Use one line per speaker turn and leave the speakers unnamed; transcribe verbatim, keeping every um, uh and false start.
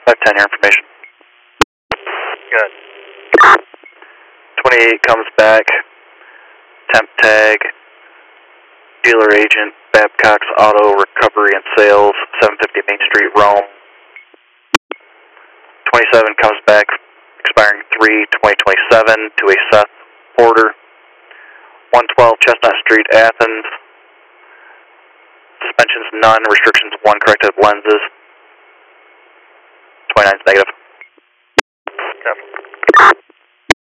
five ten, your information.
Good.
twenty-eight comes back, temp tag, dealer agent, Babcock's Auto Recovery and Sales, seven fifty Main Street, Rome. twenty-seven comes back, expiring three twenty twenty-seven, to a Seth Porter, one twelve Chestnut Street, Athens. Suspensions none, restrictions one, corrective lenses. twenty-nine is negative.